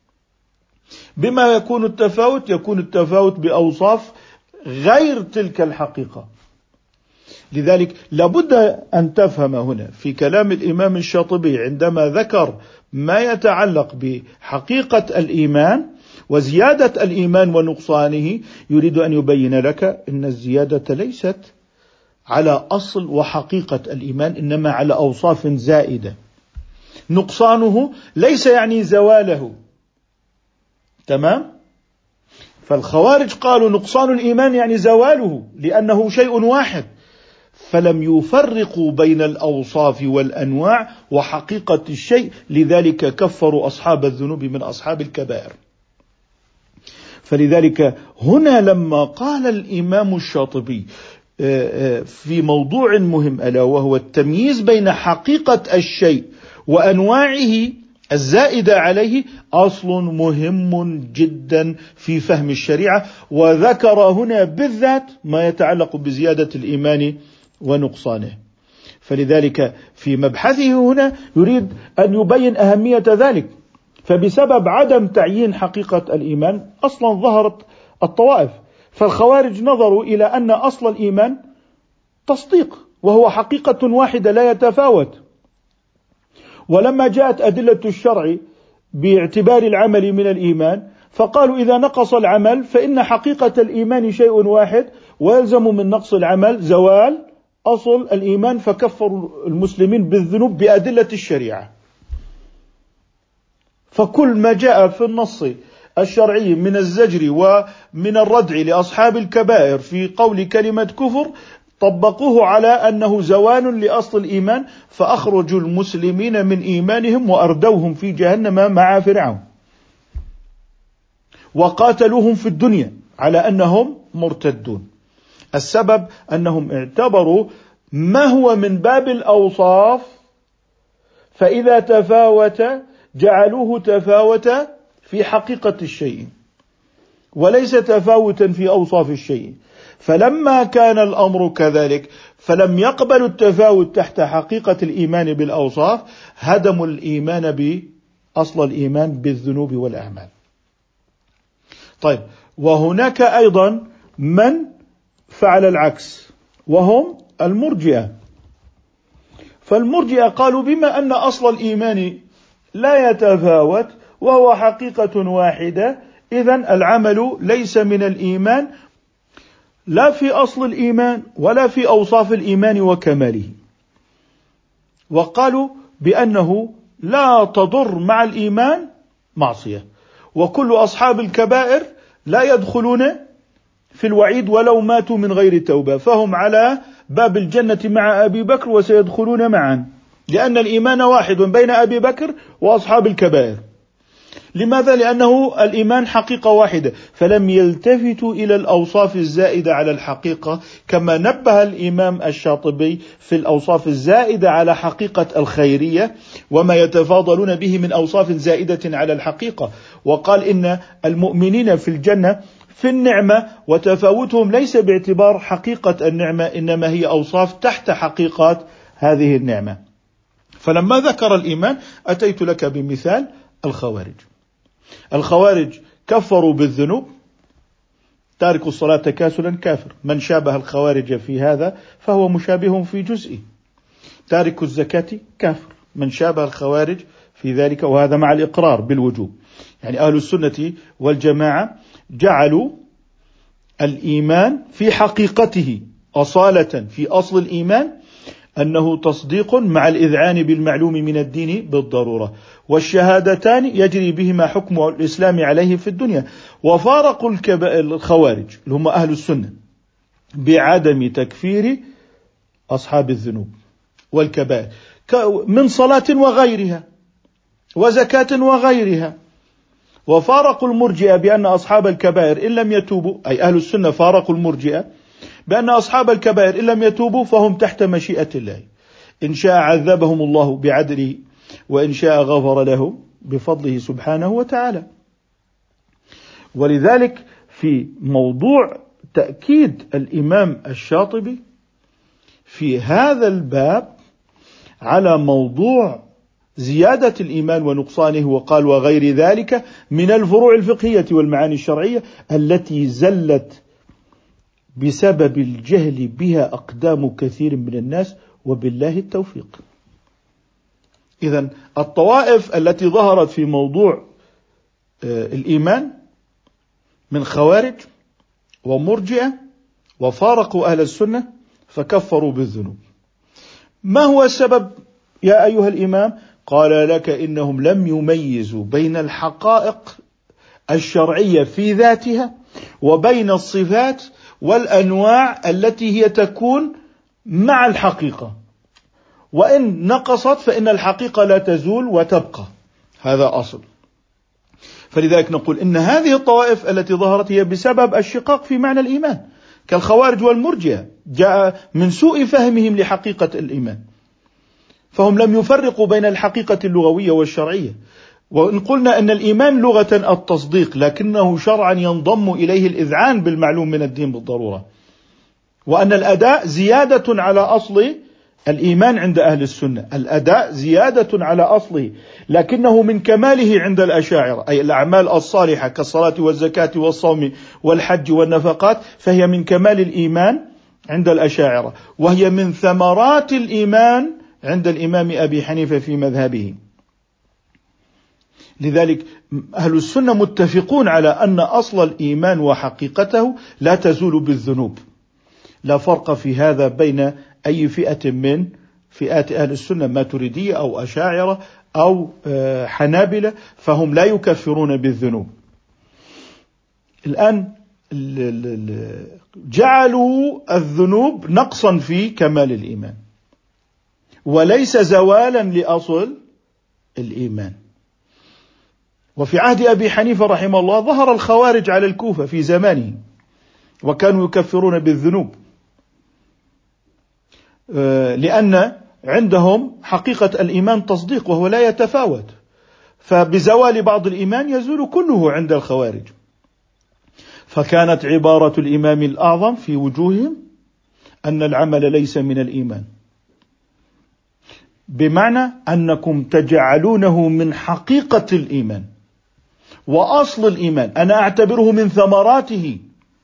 بما يكون التفاوت بأوصاف غير تلك الحقيقة. لذلك لابد أن تفهم هنا في كلام الإمام الشاطبي عندما ذكر ما يتعلق بحقيقة الإيمان وزيادة الإيمان ونقصانه، يريد أن يبين لك أن الزيادة ليست على أصل وحقيقة الإيمان، إنما على أوصاف زائدة. نقصانه ليس يعني زواله، تمام؟ فالخوارج قالوا نقصان الإيمان يعني زواله، لأنه شيء واحد، فلم يفرقوا بين الأوصاف والأنواع وحقيقة الشيء، لذلك كفروا أصحاب الذنوب من أصحاب الكبائر. فلذلك هنا لما قال الإمام الشاطبي في موضوع مهم ألا وهو التمييز بين حقيقة الشيء وأنواعه الزائدة عليه أصل مهم جدا في فهم الشريعة، وذكر هنا بالذات ما يتعلق بزيادة الإيمان ونقصانه. فلذلك في مبحثه هنا يريد أن يبين أهمية ذلك. فبسبب عدم تعيين حقيقة الإيمان أصلا ظهرت الطوائف. فالخوارج نظروا إلى أن أصل الإيمان تصديق، وهو حقيقة واحدة لا يتفاوت. ولما جاءت أدلة الشرع باعتبار العمل من الإيمان، فقالوا إذا نقص العمل فإن حقيقة الإيمان شيء واحد، ويلزم من نقص العمل زوال أصل الإيمان، فكفروا المسلمين بالذنوب بأدلة الشريعة. فكل ما جاء في النص الشرعي من الزجر ومن الردع لأصحاب الكبائر في قول كلمة كفر طبقوه على أنه زوال لأصل الإيمان، فأخرجوا المسلمين من إيمانهم وأردوهم في جهنم مع فرعون، وقاتلوهم في الدنيا على أنهم مرتدون. السبب أنهم اعتبروا ما هو من باب الأوصاف، فإذا تفاوت جعلوه تفاوتا في حقيقة الشيء وليس تفاوتا في أوصاف الشيء. فلما كان الأمر كذلك فلم يقبلوا التفاوت تحت حقيقة الإيمان بالأوصاف، هدموا الإيمان بأصل الإيمان بالذنوب والأعمال. طيب، وهناك أيضا من فعل العكس وهم المرجئة. فالمرجئة قالوا بما أن أصل الإيمان لا يتفاوت وهو حقيقة واحدة، إذن العمل ليس من الإيمان لا في أصل الإيمان ولا في أوصاف الإيمان وكماله. وقالوا بأنه لا تضر مع الإيمان معصية، وكل أصحاب الكبائر لا يدخلون في الوعيد ولو ماتوا من غير توبة، فهم على باب الجنة مع أبي بكر وسيدخلون معا، لأن الإيمان واحد بين أبي بكر وأصحاب الكبائر. لماذا؟ لأنه الإيمان حقيقة واحدة، فلم يلتفتوا إلى الأوصاف الزائدة على الحقيقة، كما نبه الإمام الشاطبي في الأوصاف الزائدة على حقيقة الخيرية وما يتفاضلون به من أوصاف زائدة على الحقيقة، وقال إن المؤمنين في الجنة في النعمة، وتفاوتهم ليس باعتبار حقيقة النعمة، إنما هي أوصاف تحت حقيقات هذه النعمة. فلما ذكر الإيمان أتيت لك بمثال الخوارج. الخوارج كفروا بالذنوب، تارك الصلاة تكاسلا كافر، من شابه الخوارج في هذا فهو مشابه في جزئه. تارك الزكاة كافر، من شابه الخوارج في ذلك، وهذا مع الإقرار بالوجوب. يعني أهل السنة والجماعة جعلوا الإيمان في حقيقته أصالة في أصل الإيمان أنه تصديق مع الإذعان بالمعلوم من الدين بالضرورة، والشهادتان يجري بهما حكم الإسلام عليه في الدنيا. وفارقوا الخوارج اللي هم أهل السنة بعدم تكفير أصحاب الذنوب والكبائر من صلاة وغيرها وزكاة وغيرها. وفارقوا المرجئة بأن أصحاب الكبائر إن لم يتوبوا، أي أهل السنة فارقوا المرجئة بأن أصحاب الكبائر إن لم يتوبوا فهم تحت مشيئة الله، إن شاء عذبهم الله بعدله وإن شاء غفر لهم بفضله سبحانه وتعالى. ولذلك في موضوع تأكيد الإمام الشاطبي في هذا الباب على موضوع زيادة الإيمان ونقصانه، وقال وغير ذلك من الفروع الفقهية والمعاني الشرعية التي زلت بسبب الجهل بها أقدام كثير من الناس، وبالله التوفيق. إذن الطوائف التي ظهرت في موضوع الإيمان من خوارج ومرجئة وفارقوا أهل السنة فكفروا بالذنوب. ما هو السبب يا أيها الإمام؟ قال لك إنهم لم يميزوا بين الحقائق الشرعية في ذاتها وبين الصفات والأنواع التي هي تكون مع الحقيقة، وإن نقصت فإن الحقيقة لا تزول وتبقى، هذا أصل. فلذلك نقول إن هذه الطوائف التي ظهرت هي بسبب الشقاق في معنى الإيمان كالخوارج والمرجئة، جاء من سوء فهمهم لحقيقة الإيمان. فهم لم يفرقوا بين الحقيقة اللغوية والشرعية. وإن قلنا أن الإيمان لغة التصديق، لكنه شرعا ينضم إليه الإذعان بالمعلوم من الدين بالضرورة، وأن الأداء زيادة على أصل الإيمان عند أهل السنة. الأداء زيادة على أصله، لكنه من كماله عند الأشاعرة، أي الأعمال الصالحة كالصلاة والزكاة والصوم والحج والنفقات، فهي من كمال الإيمان عند الأشاعرة، وهي من ثمرات الإيمان عند الإمام أبي حنيفة في مذهبه. لذلك أهل السنة متفقون على أن أصل الإيمان وحقيقته لا تزول بالذنوب. لا فرق في هذا بين أي فئة من فئات أهل السنة، ماتريدية أو أشاعرة أو حنابلة، فهم لا يكفرون بالذنوب. الآن جعلوا الذنوب نقصا في كمال الإيمان وليس زوالا لأصل الإيمان. وفي عهد أبي حنيفة رحمه الله ظهر الخوارج على الكوفة في زمانه، وكانوا يكفرون بالذنوب، لأن عندهم حقيقة الإيمان تصديق وهو لا يتفاوت، فبزوال بعض الإيمان يزول كله عند الخوارج. فكانت عبارة الإمام الأعظم في وجوههم أن العمل ليس من الإيمان، بمعنى أنكم تجعلونه من حقيقة الإيمان وأصل الإيمان، أنا أعتبره من ثمراته،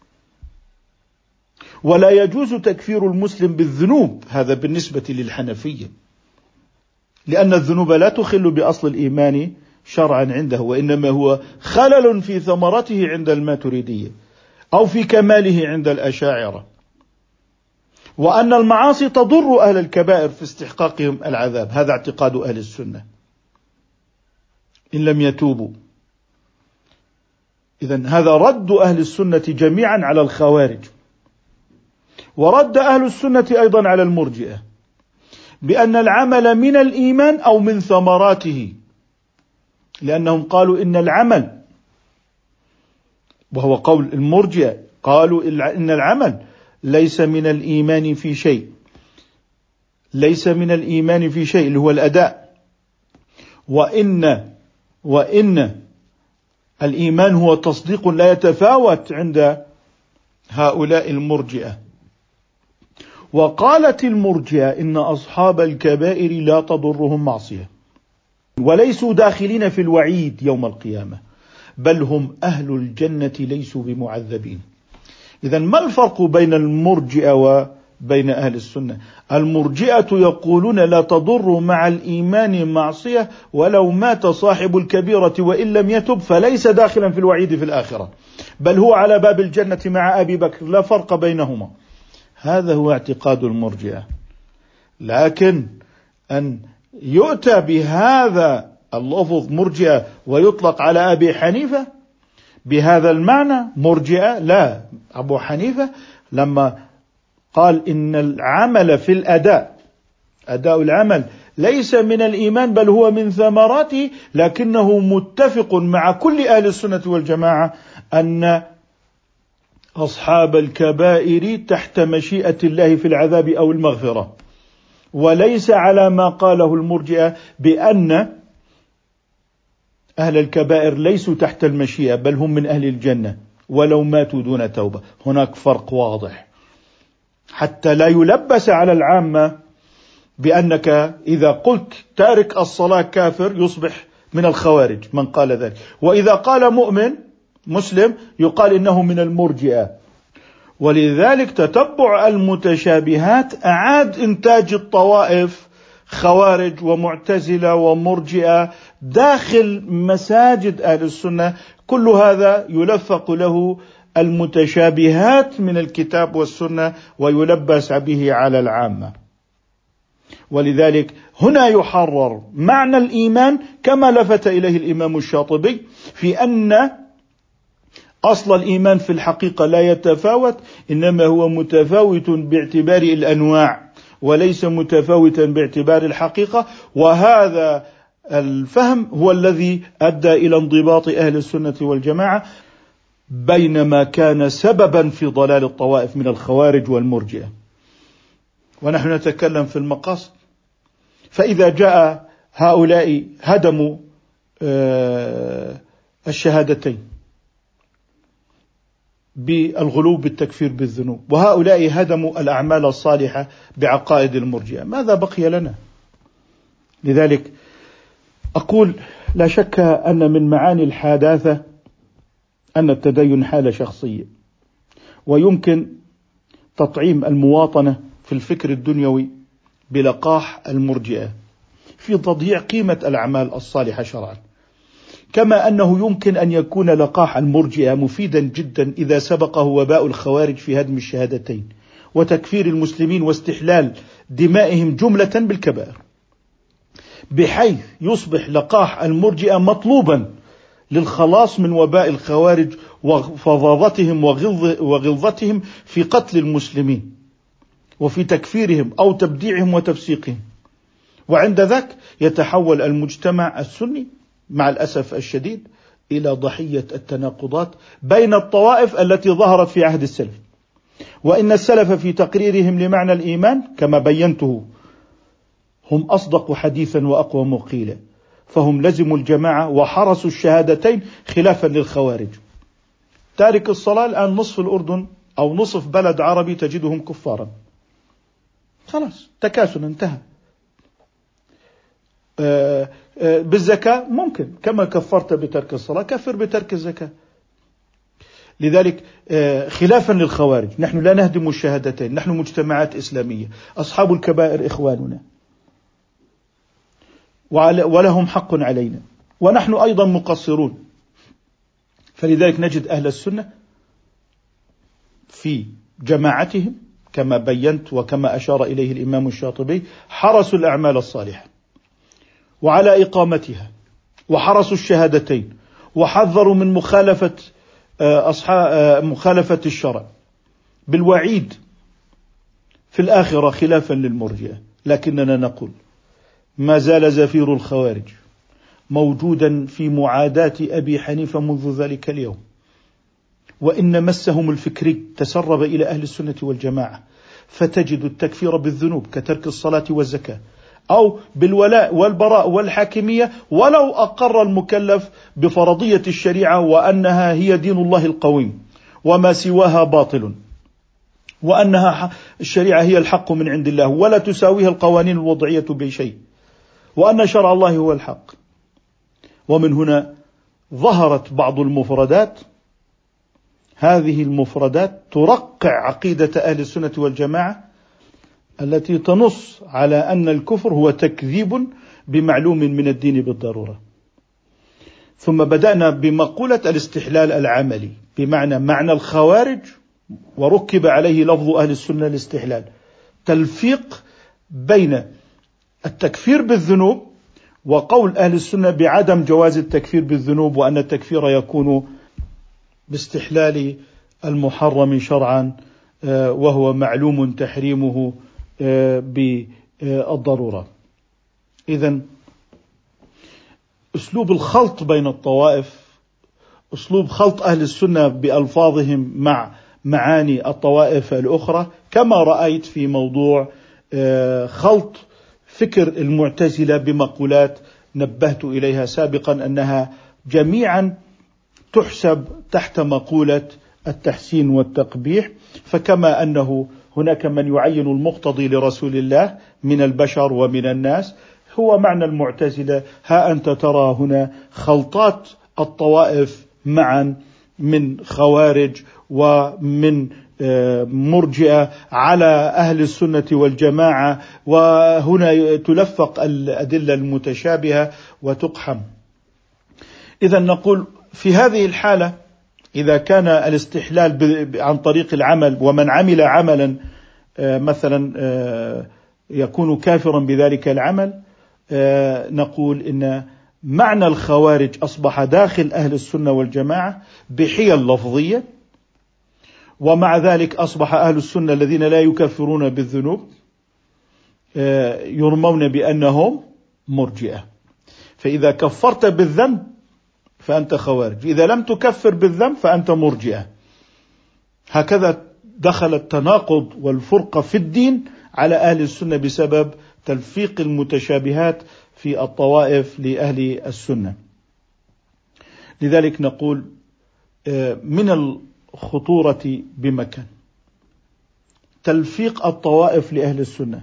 ولا يجوز تكفير المسلم بالذنوب. هذا بالنسبة للحنفية، لأن الذنوب لا تخل بأصل الإيمان شرعا عنده، وإنما هو خلل في ثمرته عند الماتريدية أو في كماله عند الأشاعرة. وأن المعاصي تضر أهل الكبائر في استحقاقهم العذاب، هذا اعتقاد أهل السنة إن لم يتوبوا. إذن هذا رد أهل السنة جميعا على الخوارج. ورد أهل السنة أيضا على المرجئة بأن العمل من الإيمان أو من ثمراته، لأنهم قالوا إن العمل، وهو قول المرجئة، قالوا إن العمل ليس من الإيمان في شيء، ليس من الإيمان في شيء اللي هو الأداء، وإن الإيمان هو تصديق لا يتفاوت عند هؤلاء المرجئة. وقالت المرجئة إن أصحاب الكبائر لا تضرهم معصية وليسوا داخلين في الوعيد يوم القيامة، بل هم أهل الجنة ليسوا بمعذبين. إذن ما الفرق بين المرجئة وبين أهل السنة؟ المرجئة يقولون لا تضر مع الإيمان معصية ولو مات صاحب الكبيرة وإن لم يتب فليس داخلا في الوعيد في الآخرة، بل هو على باب الجنة مع أبي بكر، لا فرق بينهما. هذا هو اعتقاد المرجئة. لكن أن يؤتى بهذا اللفظ مرجئة ويطلق على أبي حنيفة بهذا المعنى مرجئة، لا. أبو حنيفة لما قال إن العمل في الأداء، أداء العمل ليس من الإيمان بل هو من ثمراته، لكنه متفق مع كل أهل السنة والجماعة أن أصحاب الكبائر تحت مشيئة الله في العذاب أو المغفرة، وليس على ما قاله المرجئة بأن أهل الكبائر ليسوا تحت المشيئة بل هم من أهل الجنة ولو ماتوا دون توبة. هناك فرق واضح حتى لا يلبس على العامة بأنك إذا قلت تارك الصلاة كافر يصبح من الخوارج من قال ذلك، وإذا قال مؤمن مسلم يقال إنه من المرجئة. ولذلك تتبع المتشابهات أعاد إنتاج الطوائف خوارج ومعتزلة ومرجئة داخل مساجد أهل السنة. كل هذا يلفق له المتشابهات من الكتاب والسنة ويلبس به على العامة. ولذلك هنا يحرر معنى الإيمان كما لفت إليه الإمام الشاطبي في أن أصل الإيمان في الحقيقة لا يتفاوت، إنما هو متفاوت باعتبار الأنواع وليس متفاوتا باعتبار الحقيقة. وهذا الفهم هو الذي أدى إلى انضباط أهل السنة والجماعة، بينما كان سببا في ضلال الطوائف من الخوارج والمرجئة. ونحن نتكلم في المقاصد، فإذا جاء هؤلاء هدموا الشهادتين بالغلو بالتكفير بالذنوب، وهؤلاء هدموا الأعمال الصالحة بعقائد المرجئة، ماذا بقي لنا؟ لذلك أقول لا شك أن من معاني الحداثة أن التدين حالة شخصية، ويمكن تطعيم المواطنة في الفكر الدنيوي بلقاح المرجئة في تضييع قيمة الأعمال الصالحة شرعا، كما أنه يمكن أن يكون لقاح المرجئة مفيدا جدا إذا سبقه وباء الخوارج في هدم الشهادتين وتكفير المسلمين واستحلال دمائهم جملة بالكبائر، بحيث يصبح لقاح المرجئة مطلوبا للخلاص من وباء الخوارج وفظاظتهم وغلظتهم في قتل المسلمين وفي تكفيرهم أو تبديعهم وتفسيقهم. وعند ذاك يتحول المجتمع السني مع الأسف الشديد إلى ضحية التناقضات بين الطوائف التي ظهرت في عهد السلف. وإن السلف في تقريرهم لمعنى الإيمان كما بينته هم أصدق حديثا وأقوم قيلا، فهم لزموا الجماعة وحرسوا الشهادتين خلافا للخوارج. تارك الصلاة الآن نصف الأردن أو نصف بلد عربي تجدهم كفارا، خلاص تكاسل انتهى. بالزكاة ممكن كما كفرت بترك الصلاة كفر بترك الزكاة. لذلك خلافا للخوارج نحن لا نهدم الشهادتين، نحن مجتمعات إسلامية، أصحاب الكبائر إخواننا ولهم حق علينا، ونحن أيضا مقصرون. فلذلك نجد أهل السنة في جماعتهم كما بينت وكما أشار إليه الإمام الشاطبي حرسوا الأعمال الصالحة وعلى إقامتها، وحرسوا الشهادتين، وحذروا من مخالفة الشرع بالوعيد في الآخرة خلافا للمرجئة. لكننا نقول ما زال زفير الخوارج موجودا في معاداة أبي حنيفة منذ ذلك اليوم، وإن مسهم الفكري تسرب إلى أهل السنة والجماعة، فتجد التكفير بالذنوب كترك الصلاة والزكاة، أو بالولاء والبراء والحاكمية ولو أقر المكلف بفرضية الشريعة وأنها هي دين الله القويم وما سواها باطل، وأنها الشريعة هي الحق من عند الله ولا تساويها القوانين الوضعية بشيء، وأن شرع الله هو الحق. ومن هنا ظهرت بعض المفردات، هذه المفردات ترقع عقيدة أهل السنة والجماعة التي تنص على أن الكفر هو تكذيب بمعلوم من الدين بالضرورة. ثم بدأنا بمقولة الاستحلال العملي بمعنى معنى الخوارج، وركب عليه لفظ أهل السنة الاستحلال، تلفيق بين التكفير بالذنوب وقول أهل السنة بعدم جواز التكفير بالذنوب، وأن التكفير يكون باستحلال المحرم شرعا وهو معلوم تحريمه بالضرورة. إذن أسلوب الخلط بين الطوائف، أسلوب خلط أهل السنة بألفاظهم مع معاني الطوائف الأخرى، كما رأيت في موضوع خلط فكر المعتزلة بمقولات نبهت إليها سابقا أنها جميعا تحسب تحت مقولة التحسين والتقبيح. فكما أنه هناك من يعين المقتضي لرسول الله من البشر ومن الناس، هو معنى المعتزلة. ها أنت ترى هنا خلطات الطوائف معا من خوارج ومن مرجئة على أهل السنة والجماعة، وهنا تلفق الأدلة المتشابهة وتقحم. إذا نقول في هذه الحالة إذا كان الاستحلال عن طريق العمل، ومن عمل عملا مثلا يكون كافرا بذلك العمل، نقول إن معنى الخوارج أصبح داخل أهل السنة والجماعة بحيل لفظية، ومع ذلك أصبح أهل السنة الذين لا يكفرون بالذنوب يرمون بأنهم مرجئة. فإذا كفرت بالذنب فأنت خوارج، إذا لم تكفر بالذنب فأنت مرجئة. هكذا دخل التناقض والفرقة في الدين على أهل السنة بسبب تلفيق المتشابهات في الطوائف لأهل السنة. لذلك نقول من الخطورة بمكان تلفيق الطوائف لأهل السنة،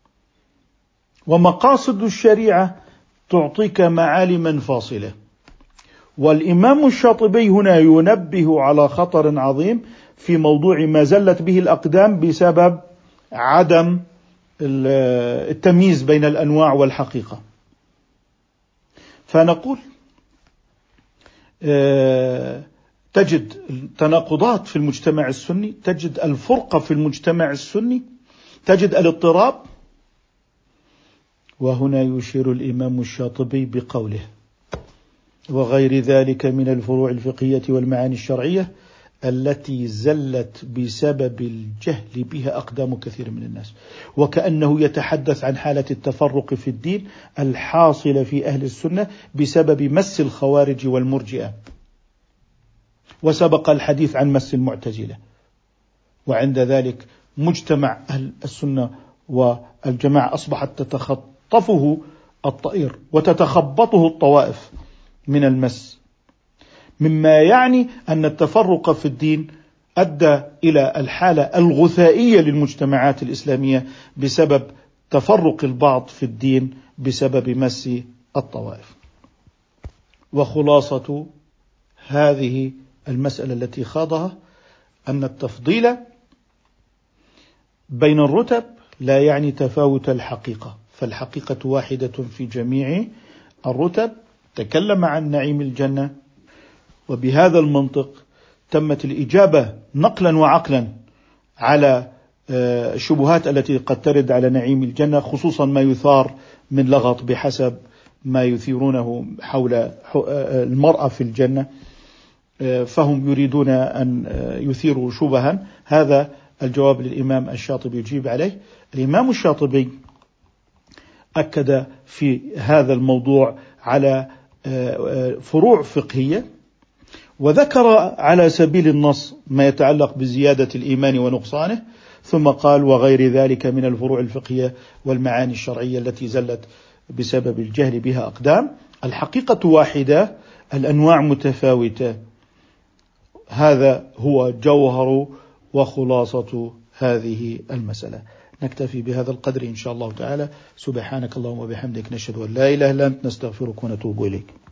ومقاصد الشريعة تعطيك معالما فاصلة. والإمام الشاطبي هنا ينبه على خطر عظيم في موضوع ما زلت به الأقدام بسبب عدم التمييز بين الأنواع والحقيقة. فنقول تجد التناقضات في المجتمع السني، تجد الفرقة في المجتمع السني، تجد الاضطراب. وهنا يشير الإمام الشاطبي بقوله: وغير ذلك من الفروع الفقهية والمعاني الشرعية التي زلت بسبب الجهل بها أقدام كثير من الناس. وكأنه يتحدث عن حالة التفرق في الدين الحاصلة في أهل السنة بسبب مس الخوارج والمرجئة، وسبق الحديث عن مس المعتزلة. وعند ذلك مجتمع أهل السنة والجماعة أصبحت تتخطفه الطائر وتتخبطه الطوائف من المس، مما يعني أن التفرق في الدين أدى إلى الحالة الغثائية للمجتمعات الإسلامية بسبب تفرق البعض في الدين بسبب مس الطوائف. وخلاصة هذه المسألة التي خاضها أن التفضيل بين الرتب لا يعني تفاوت الحقيقة، فالحقيقة واحدة في جميع الرتب. تكلم عن نعيم الجنة، وبهذا المنطق تمت الإجابة نقلا وعقلا على الشبهات التي قد ترد على نعيم الجنة، خصوصا ما يثار من لغط بحسب ما يثيرونه حول المرأة في الجنة، فهم يريدون أن يثيروا شبها. هذا الجواب للإمام الشاطبي يجيب عليه. الإمام الشاطبي أكد في هذا الموضوع على فروع فقهية، وذكر على سبيل النص ما يتعلق بزيادة الإيمان ونقصانه، ثم قال: وغير ذلك من الفروع الفقهية والمعاني الشرعية التي زلت بسبب الجهل بها أقدام. الحقيقة واحدة، الأنواع متفاوتة. هذا هو جوهر وخلاصة هذه المسألة. نكتفي بهذا القدر إن شاء الله تعالى. سبحانك اللهم وبحمدك، نشهد أن لا إله إلا أنت، نستغفرك ونتوب إليك.